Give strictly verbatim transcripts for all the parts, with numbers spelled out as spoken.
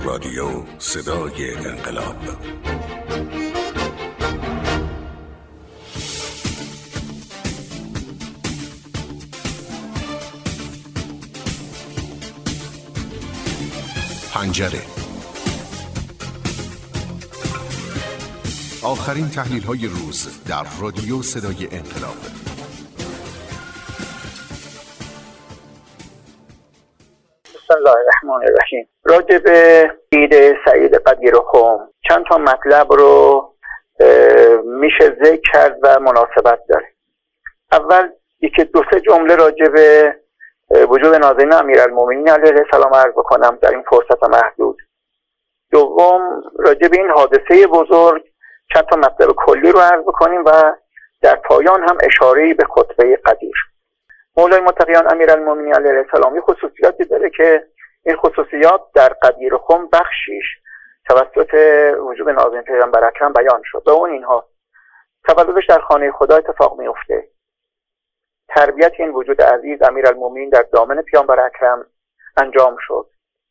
رادیو صدای انقلاب. پنجره. آخرین تحلیل های روز در رادیو صدای انقلاب. بسم الله الرحمن الرحیم. راجع به عید سعید قدیرخم چند تا مطلب رو میشه ذکر کرد و مناسبت داره. اول یکی دو سه جمله راجع به وجود نازنین امیرالمومنین علیه السلام عرض بکنم در این فرصت محدود. دوم راجع به این حادثه بزرگ چند تا مطلب کلی رو عرض بکنیم و در پایان هم اشاره‌ای به خطبه قدیر. مولای متقیان امیرالمومنین علیه السلام خصوصیاتی داره که این خصوصیات در قدیرخم بخشیش توسط وجود نازنین پیغمبر اکرم بیان شد. و اون اینها: تولدش در خانه خدا اتفاق میفته، تربیت این وجود عزیز امیرالمومنین در دامن پیامبر اکرم انجام شد،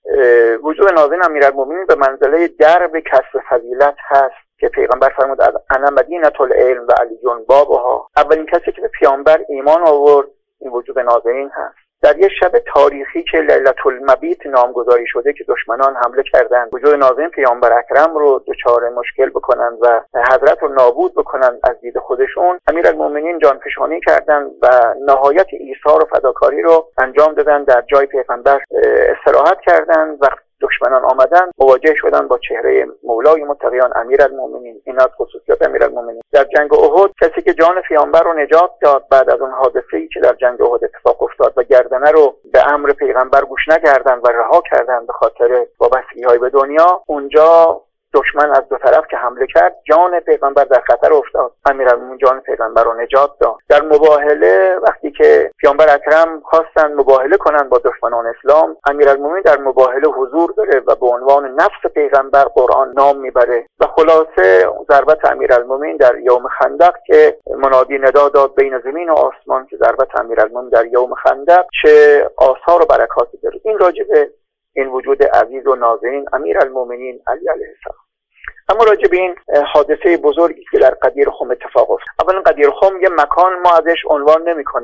وجود نازنین امیرالمومنین به منزله درب کسب فضیلت هست که پیغمبر فرمود انا مدینة العلم و علیون بابها. اولین کسی که به پیامبر ایمان آورد این وجود نازنین هست. در یک شب تاریخی که لیلة المبیت نامگذاری شده که دشمنان حمله کردند وجود نازنین پیامبر اکرم رو دچار مشکل بکنند و حضرت رو نابود بکنند از دید خودشون، امیرالمومنین جانفشانی کردند و نهایت ایثار و فداکاری رو انجام دادن. در جای پیغمبر استراحت کردند و دشمنان آمدن مواجه شدن با چهره مولای متقیان امیرالمومنین. اینا خصوصیات امیرالمومنین. در جنگ احد کسی که جان پیامبر رو نجات داد بعد از اون حادثه‌ای که در جنگ احد اتفاق افتاد و گردنه رو به امر پیغمبر گوش نکردند و رها کردند به خاطر وابستگی‌های به دنیا، اونجا دشمن از دو طرف که حمله کرد جان پیغمبر در خطر افتاد، امیرالمومنین جان پیغمبر رو نجات داد. در مباهله وقتی که پیامبر اکرم خواستن مباهله کنن با دشمنان اسلام، امیرالمومنین در مباهله حضور داره و به عنوان نفس پیغمبر قرآن نام میبره و خلاصه ضربت امیرالمومنین در یوم خندق که منادی ندا داد بین زمین و آسمان که ضربت امیرالمومنین در یوم خندق چه آثار و برکاتی داره. این راجع به این وجود عزیز و نازنین امیرالمومنین علی علیه السلام. اما راجع به این حادثه بزرگی که در قدیرخم اتفاق افتاد، اولا قدیرخم یه مکان ما ازش عنوان نمی‌کنیم.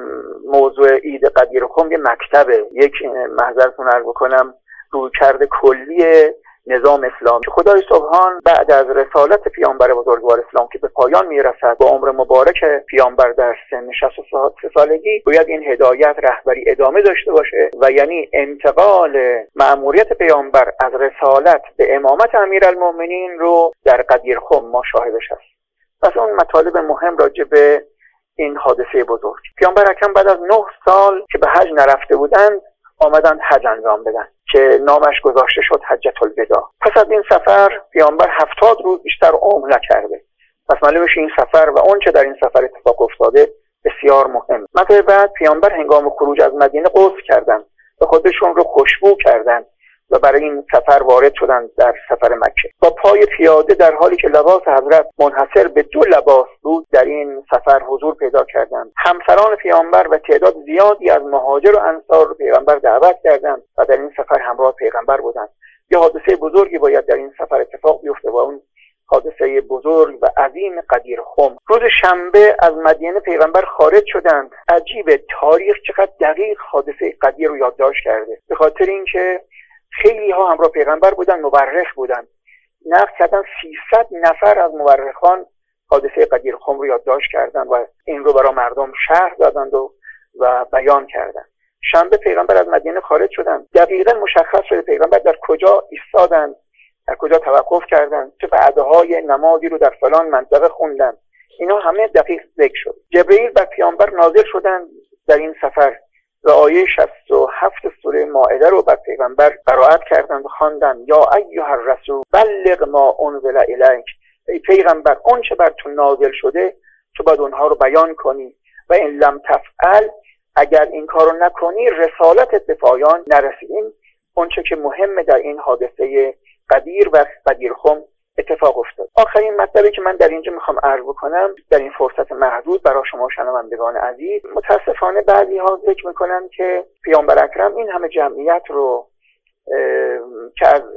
موضوع عید قدیرخم یه مکتبه، یک محضرتون عرض بکنم رویکرد کلی نظام اسلام که خدای سبحان بعد از رسالت پیامبر بزرگوار اسلام که به پایان میرسد با عمر مبارک پیامبر در سن شصت و سه سالگی، باید این هدایت رهبری ادامه داشته باشه و یعنی انتقال مأموریت پیامبر از رسالت به امامت امیرالمومنین رو در قدیرخم ما شاهدش هست. پس اون مطالب مهم راجع به این حادثه بزرگ. پیامبر اکرم بعد از نه سال که به حج نرفته بودند آمدند حج انجام بدن که نامش گذاشته شد حجة الوداع. پس از این سفر پیامبر هفتاد روز بیشتر عمر نکرده. پس معلومه این سفر و اون چه در این سفر اتفاق افتاده بسیار مهم. مطلب بعد پیامبر هنگام خروج از مدینه غسل کردند و خودشون رو خوشبو کردند و برای این سفر وارد شدند در سفر مکه. با پای پیاده در حالی که لباس حضرت منحصر به دو لباس بود در این سفر حضور پیدا کردند. همسران پیامبر و تعداد زیادی از مهاجر و انصار پیغمبر دعوت کردند و در این سفر همراه پیغمبر بودند. یه حادثه بزرگی باید در این سفر اتفاق بیفته و اون حادثه بزرگ و عظیم قدیرخم. روز شنبه از مدینه پیغمبر خارج شدند. عجیبه تاریخ چقدر دقیق حادثه قدیر رو یادداشت کرده، به خاطر اینکه خیلی ها همراه پیغمبر بودن، مورخ بودن، نقل کردن سیصد نفر از مورخان حادثه قدیرخم رو یادداشت کردن و این رو برای مردم شرح دادند و, و بیان کردند. شنبه پیغمبر از مدینه خارج شدند. دقیقاً مشخص شده پیغمبر در کجا ایستادند، در کجا توقف کردند، چه وعده‌های نمازی رو در فلان منطقه خوندن. اینا همه دقیق ذکر شد. جبرئیل بر پیامبر نازل شدند در این سفر و آیه شصت و هفت سوره مائده رو بر پیغمبر قرائت کردند و خواندند: یا ایها الرسول بلغ ما انزل الیک. ای پیغمبر اون چه بر تو نازل شده تو باید اونها رو بیان کنی و این لم تفعل، اگر این کارو نکنی رسالتت به پایان نرسید. این اون چه که مهمه در این حادثه قدیر و قدیرخم اتفاق افتاد. آخرین مطلبی که من در اینجا میخوام عرض بکنم در این فرصت محدود برای شما شنوندگان عزیز، متاسفانه بعضی ها ذکر میکنن که پیامبر اکرم این همه جمعیت رو که از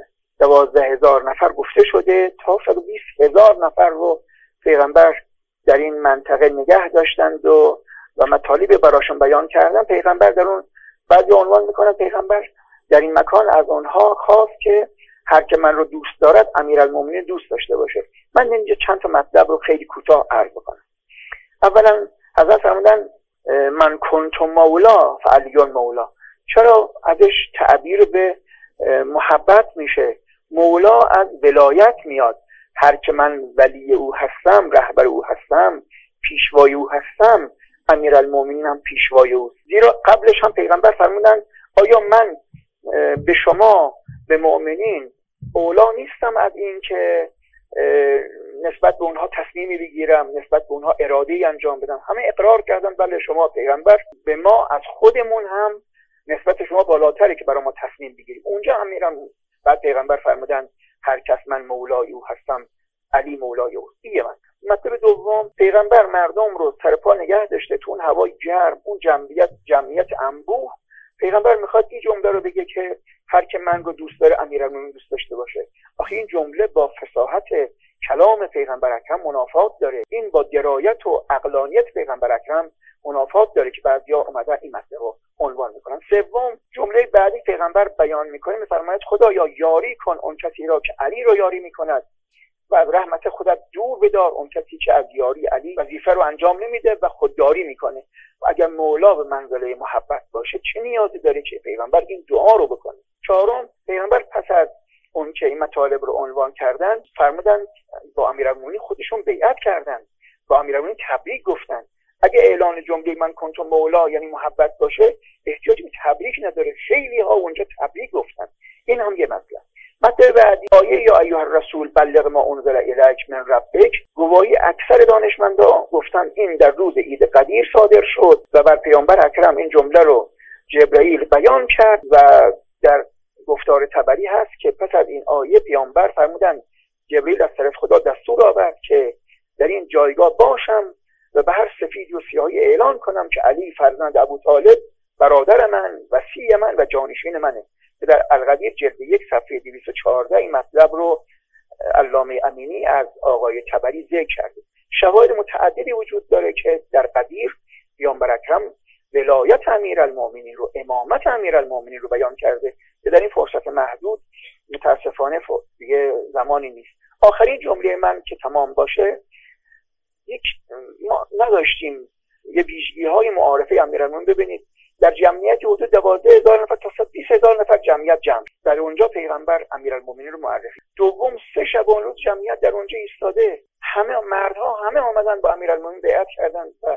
دوازده هزار نفر گفته شده تا صد و بیست هزار نفر رو پیغمبر در این منطقه نگه داشتند و و مطالب براشون بیان کردن. پیغمبر در اون بعضی عنوان میکنن پیغمبر در این مکان از اونها خواست که هر که من رو دوست دارد امیرالمومنین دوست داشته باشه. من اینجا چند تا مطلب رو خیلی کوتاه عرض بکنم. اولا حضرت فرمودن من کنت مولا فعلی مولا. چرا ازش تعبیر به محبت میشه؟ مولا از ولایت میاد. هر که من ولی او هستم، رهبر او هستم، پیشوای او هستم، امیرالمومنین هم پیشوای او. زیرا قبلش هم پیغمبر فرمودن آیا من به شما به مؤمنین اولا نیستم از این که نسبت به اونها تصمیمی بگیرم، نسبت به اونها اراده‌ای انجام بدم؟ همه اقرار کردن بله شما پیغمبر به ما از خودمون هم نسبت شما بالاتره که برای ما تصمیم بگیریم. اونجا هم میرم. بعد پیغمبر فرمودن هر کس من مولای او هستم، علی مولای او. دیگه من مطلب دوم، پیغمبر مردم رو سر پا نگه داشته تو اون هوای گرم، اون جمعیت جمعیت انبوه. پیغمبر میخواد این جمله رو بگه که هر که من رو دوست داره امیرالمومنین دوست داشته باشه. آخه این جمله با فصاحت کلام پیغمبر اکرم منافات داره. این با درایت و عقلانیت پیغمبر اکرم منافات داره که بعضیا اومدن این مسئله رو عنوان میکنن. سوم، جمله بعدی پیغمبر بیان میکنه میفرماید خدایا یاری کن اون کسی را که علی رو یاری میکند و از رحمت خودت دور بدار اون کسی که از یاری علی وظیفه رو انجام نمیده و خودداری میکنه. و اگر مولا به منزله محبت باشه چه نیازی داره که پیغمبر این دعا رو بکنه؟ چهارم، پیغمبر پس از اون که این مطالب رو عنوان کردن فرمودن با امیرالمومنین خودشون بیعت کردن، با امیرالمومنین تبریک گفتن. اگه اعلان جمله من کنتم مولا یعنی محبت باشه احتیاج به تبریک نداره. خیلی ها اونجا تبریک گفتن. این هم یه مطلب. مطلب بعدی آیه یا ایها الرسول بلغ ما انزل الیک من ربک. گواهی اکثر دانشمندان گفتن این در روز عید قدیر صادر شد و بر پیامبر اکرم این جمله رو جبرئیل بیان کرد و در گفتار طبری هست که پس از این آیه پیامبر فرمودن جبرئیل از طرف خدا دستور آورد که در این جایگاه باشم و به هر سفید و سیاهی اعلان کنم که علی فرزند ابوطالب برادر من، وصی من و جانشین منه. در القدیر جلد یک صفحه دویست و چهارده این مطلب رو علامه امینی از آقای طبری ذکر کرده. شواهد متعددی وجود داره که در قدیر پیامبر اکرم ولایت امیرالمومنین رو، امامت امیرالمومنین رو بیان کرده که در این فرصت محدود متاسفانه دیگه زمانی نیست. آخرین جمله من که تمام باشه، یک ما نداشتیم یه ویژگی های معارفه امیرالمومنین. ببینید در جمعیت حدود دوازده هزار نفر تا بیست هزار نفر جمعیت جمع در اونجا پیغمبر امیرالمومنین رو معرفی. دوم، سه شبانه روز جمعیت در اونجا ایستاده، همه مردها همه آمدن با امیرالمومنین بیعت کردن و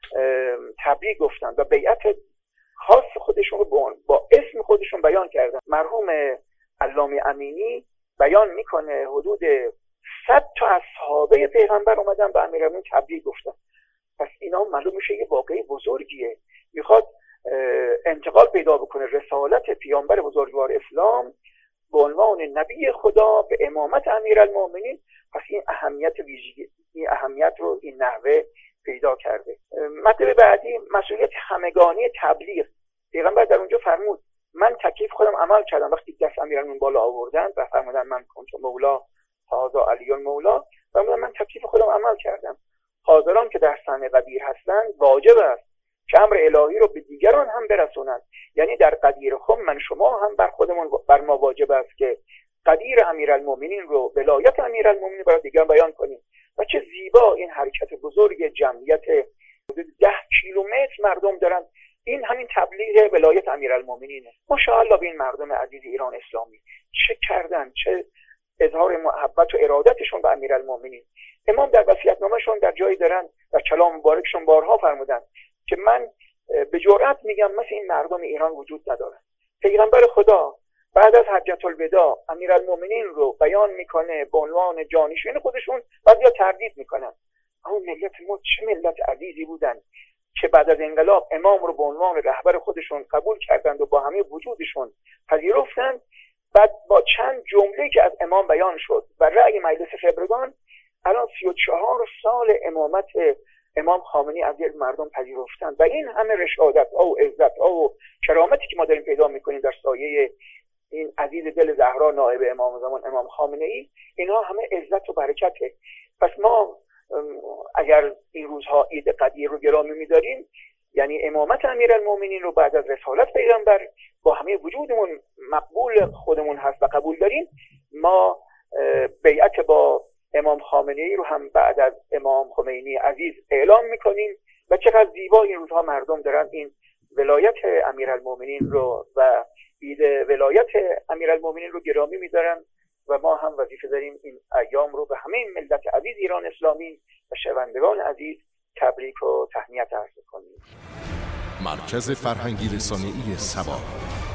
تبریک گفتن و بیعت خاص خودشون رو با اسم خودشون بیان کردن. مرحوم علامه امینی بیان میکنه حدود صد تا از صحابه پیغمبر اومدن با امیرالمومنین تبریک گفتن. پس اینا معلوم میشه یه واقعه بزرگیه، میخواد انتقال پیدا بکنه رسالت پیامبر بزرگوار اسلام به عنوان نبی خدا به امامت امیرالمومنین. پس این اهمیت ویژگی، این اهمیت رو این نحوه پیدا کرده. مطلب بعدی مسئولیت همگانی تبلیغ. پیغمبر در اونجا فرمود من تکلیف خودم عمل کردم. وقتی دست امیرالمومنین بالا آوردن و فرمودن من کنت مولا هذا علی مولا، فرمودن من تکلیف خودم عمل کردم. حاضران که در صحن قدیر هستند واجب است که امر الهی رو به دیگران هم برسونند. یعنی در قدیر خم من شما هم بر خودمون بر ما واجب است که قدیر امیرالمومنین رو، ولایت امیرالمومنین برای دیگران بیان کنیم. و چه زیبا این حرکت بزرگ جمعیت حدود ده کیلومتر مردم دارن. این همین تبلیغ ولایت امیرالمومنینه. ماشاءالله به این مردم عزیز ایران اسلامی چه کردن، چه اظهار محبت و ارادتشون به امیرالمومنین. امام در وصیت‌نامه‌شون در جایی دارن در کلام مبارکشون بارها فرمودن که من به جرئت میگم مثل این مردم ایران وجود نداره. پیغمبر خدا بعد از حجة الوداع امیرالمومنین رو بیان میکنه به عنوان جانشین خودشون، بعضیا تردید میکنن. اما ملت ما چه ملت عزیزی بودن که بعد از انقلاب امام رو به عنوان رهبر خودشون قبول کردند و با همه وجودشون پذیرفتند. بعد با چند جمله که از امام بیان شد و رأی مجلس خبرگان، الان سی و چهار سال امامت امام خامنه‌ای از یک مردم پذیرفتند و این همه رشادت ها و عزت ها و کرامتی که ما داریم پیدا میکنیم در سایه این عزیز دل زهرا نایب امام زمان امام خامنه ای، اینا همه عزت و برکته. پس ما اگر این روزها عید قدیر رو گرامی می‌داریم، یعنی امامت امیرالمومنین رو بعد از رسالت پیغمبر با همه وجودمون مقبول خودمون هست و قبول داریم، ما بیعت با امام خامنه ای رو هم بعد از امام خمینی عزیز اعلام میکنیم و چقدر زیبا این روزها مردم دارن این ولایت امیرالمومنین رو و عید ولایت امیرالمومنین رو گرامی می‌دارن و ما هم وظیفه داریم این ایام رو به همه ملت عزیز ایران اسلامی و شنوندگان عزیز تبریک و تهنیت عرض کنیم. مرکز فرهنگی رسانه‌ای سبا.